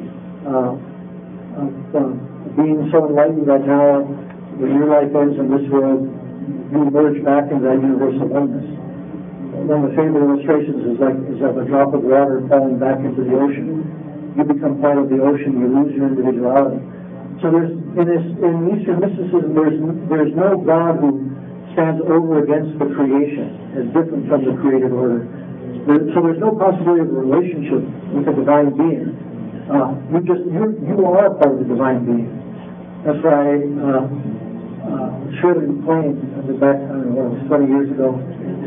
being so enlightened that now, when your life ends in this world, you emerge back into that universal oneness. One of the favorite illustrations is of a drop of water falling back into the ocean. You become part of the ocean, you lose your individuality. So in Eastern mysticism, there's no God who stands over against the creation as different from the created order. So there's no possibility of a relationship with a divine being. You are part of the divine being. That's why Shirley MacLaine, back, I don't know, 20 years ago,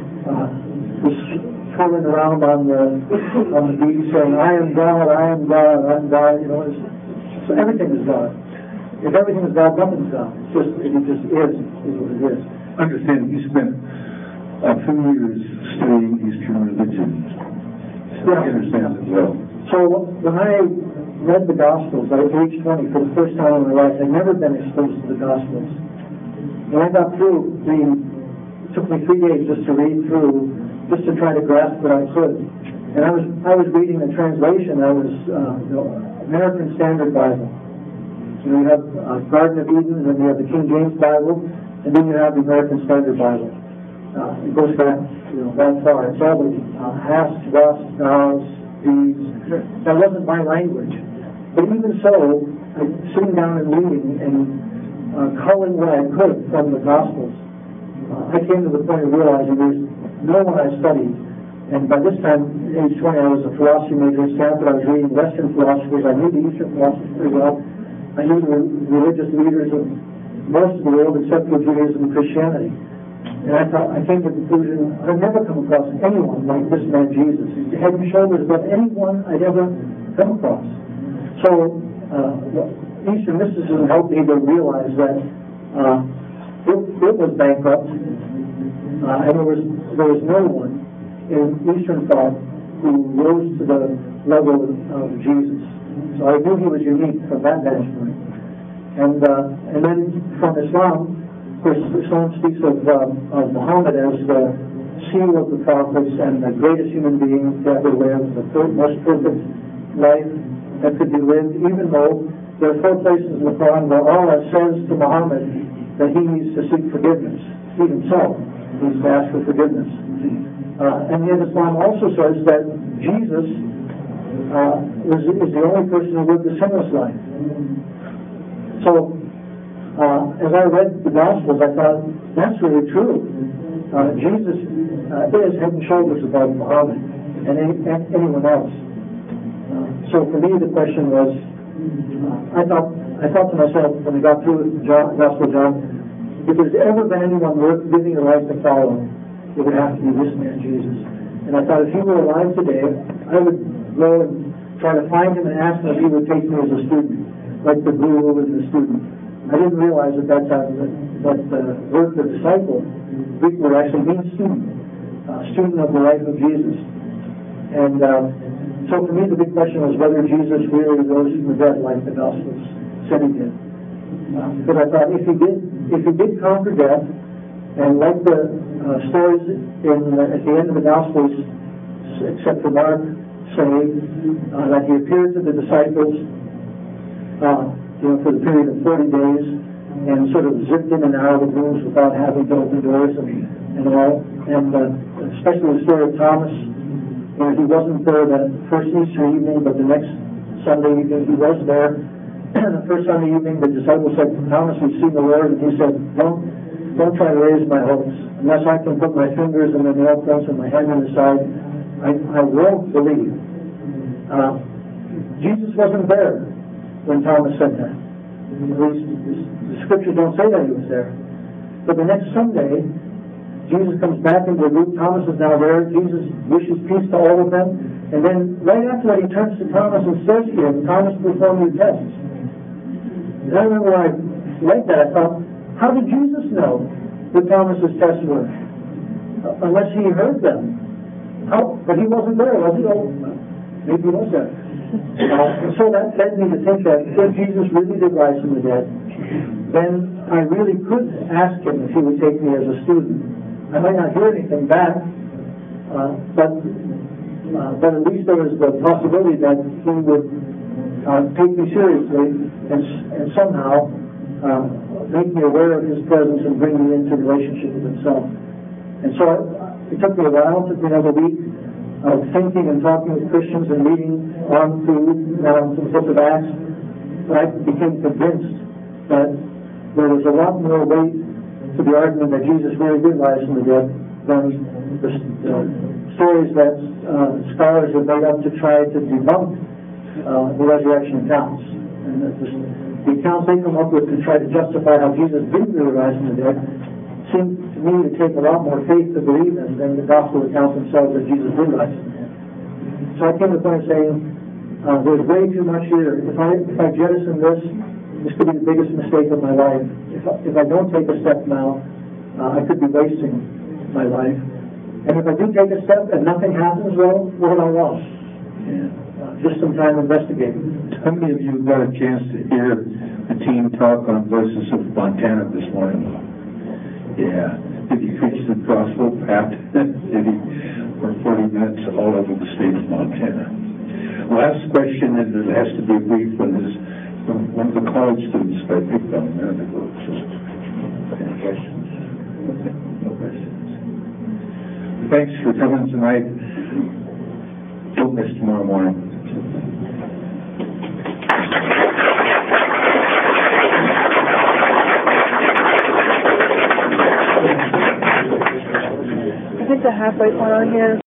was twirling around on the beach saying, "I am God, I am God, I am God." So everything is God. If everything is God, nothing's God. It just is what it is. Understand, you spent a few years studying Eastern religions. So I understand it well. So when I read the Gospels, I was age 20 for the first time in my life. I'd never been exposed to the Gospels. When I got through it took me 3 days just to read through, just to try to grasp what I could. And I was reading the translation. That was the American Standard Bible. So you have Garden of Eden, and then you have the King James Bible, and then you have the American Standard Bible. It goes back, that far. It's all the hast, was, nows, these. That wasn't my language. But even so, sitting down and reading and culling what I could from the Gospels, I came to the point of realizing there's no one I studied. And by this time, age 20, I was a philosophy major at Stanford. I was reading Western philosophers. I knew the Eastern philosophers pretty well. I knew the religious leaders of most of the world except for Judaism and Christianity. And I came to the conclusion, I've never come across anyone like this man Jesus. He's head and shoulders above anyone I'd ever come across. So, Eastern mysticism helped me to realize that it was bankrupt, and there was no one in Eastern thought who rose to the level of Jesus. So I knew he was unique from that vantage point. And then from Islam, of course, Islam speaks of Muhammad as the seal of the prophets and the greatest human being to ever live, the most perfect life that could be lived, even though there are 4 places in the Quran where Allah says to Muhammad that he needs to seek forgiveness. He himself needs to ask for forgiveness. And yet Islam also says that Jesus is the only person who lived a sinless life. So, as I read the Gospels, I thought, that's really true. Jesus is head and shoulders above Muhammad and anyone else. So for me, the question was, I thought to myself when I got through the Gospel of John, if there's ever been anyone worth giving your life to follow, it would have to be this man, Jesus. And I thought if he were alive today, I would go and try to find him and ask him if he would take me as a student, like the guru was a student. I didn't realize at that time that the word for disciple, Greek word, actually means student, student of the life of Jesus. And so for me, the big question was whether Jesus really rose from the dead like the Gospels said he did. But I thought if he did conquer death, and like the stories at the end of the Gospels, except for Mark, say that he appeared to the disciples for the period of 40 days and sort of zipped in and out of the rooms without having to open doors and all. And especially the story of Thomas, where he wasn't there that first Easter evening, but the next Sunday evening he was there. The first Sunday evening, the disciples said, "Thomas, we've seen the Lord," and he said, Don't try to raise my hopes. Unless I can put my fingers in the nail prints and my hand in the side, I won't believe." Jesus wasn't there when Thomas said that. At least the scriptures don't say that he was there. But the next Sunday, Jesus comes back into the group. Thomas is now there. Jesus wishes peace to all of them. And then right after that, he turns to Thomas and says to him, "Thomas, perform your tests." And I remember when I read that, I thought, how did Jesus know what Thomas's tests were? Unless he heard them. But he wasn't there, was he? Oh, maybe he was there. And so that led me to think that if Jesus really did rise from the dead, then I really could ask him if he would take me as a student. I might not hear anything back, but at least there was the possibility that he would take me seriously and somehow make me aware of his presence and bring me into relationship with himself. And so it took me a while, it took me another week of thinking and talking with Christians and reading on through the book of Acts. I became convinced that there was a lot more weight to the argument that Jesus really did rise from the dead than the stories that scholars have made up to try to debunk the resurrection accounts. And the accounts they come up with to try to justify how Jesus didn't really rise from the dead seem to me to take a lot more faith to believe in than the gospel accounts themselves that Jesus did rise from the dead. So I came to the point of saying, there's way too much here. If I jettison this could be the biggest mistake of my life. If I don't take a step now, I could be wasting my life. And if I do take a step and nothing happens, well, what have I lost? Just some time investigating. How many of you got a chance to hear the team talk on Voices of Montana this morning? Yeah. Did he preach the gospel, Pat? Did he? For 40 minutes all over the state of Montana. Last question, and it has to be a brief one, is from one of the college students that I picked on a minute ago. Any questions? No questions. Thanks for coming tonight. Don't miss tomorrow morning. I think the halfway point on here